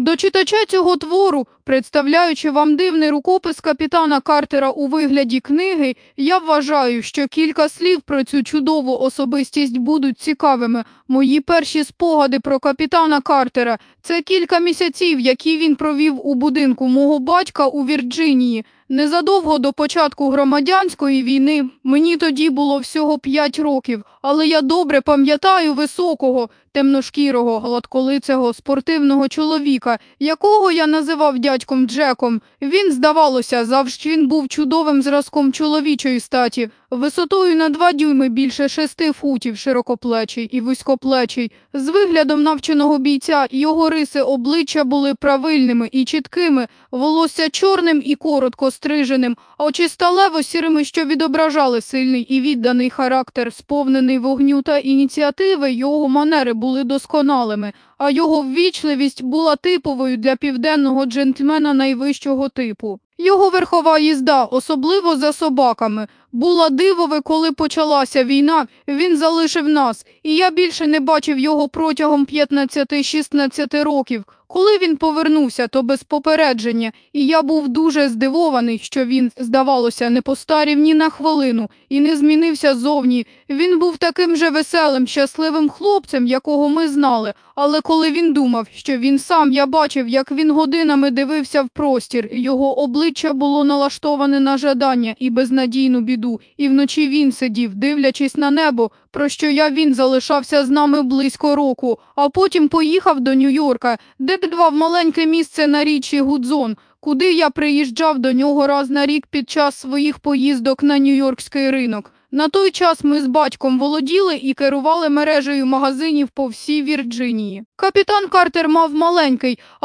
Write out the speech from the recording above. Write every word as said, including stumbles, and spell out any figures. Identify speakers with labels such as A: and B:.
A: До читача цього твору, представляючи вам дивний рукопис капітана Картера у вигляді книги, я вважаю, що кілька слів про цю чудову особистість будуть цікавими. Мої перші спогади про капітана Картера – це кілька місяців, які він провів у будинку мого батька у Вірджинії. Незадовго до початку громадянської війни, мені тоді було всього п'ять років, але я добре пам'ятаю високого, темношкірого, гладколицего, спортивного чоловіка, якого я називав дядьком Джеком. Він, здавалося, завжди він був чудовим зразком чоловічої статі, висотою на два дюйми більше шести футів, широкоплечий і вузькоплечий. З виглядом навченого бійця його риси обличчя були правильними і чіткими, волосся чорним і коротко стриженим, очі сталево-сірими, що відображали сильний і відданий характер, сповнений вогню та ініціативи. Його манери були досконалими, а його ввічливість була типовою для південного джентльмена найвищого типу. Його верхова їзда, особливо за собаками, була дивове. Коли почалася війна, він залишив нас, і я більше не бачив його протягом п'ятнадцяти-шістнадцяти років. Коли він повернувся, то без попередження, і я був дуже здивований, що він, здавалося, не постарів ні на хвилину і не змінився зовні. Він був таким же веселим, щасливим хлопцем, якого ми знали, але коли він думав, що він сам, я бачив, як він годинами дивився в простір, його обличчя було налаштоване на жадання і безнадійну біду, і вночі він сидів, дивлячись на небо, про що я він залишався з нами близько року, а потім поїхав до Нью-Йорка, де давав маленьке місце на річці Гудзон, куди я приїжджав до нього раз на рік під час своїх поїздок на Нью-Йоркський ринок. На той час ми з батьком володіли і керували мережею магазинів по всій Вірджинії. Капітан Картер мав маленький,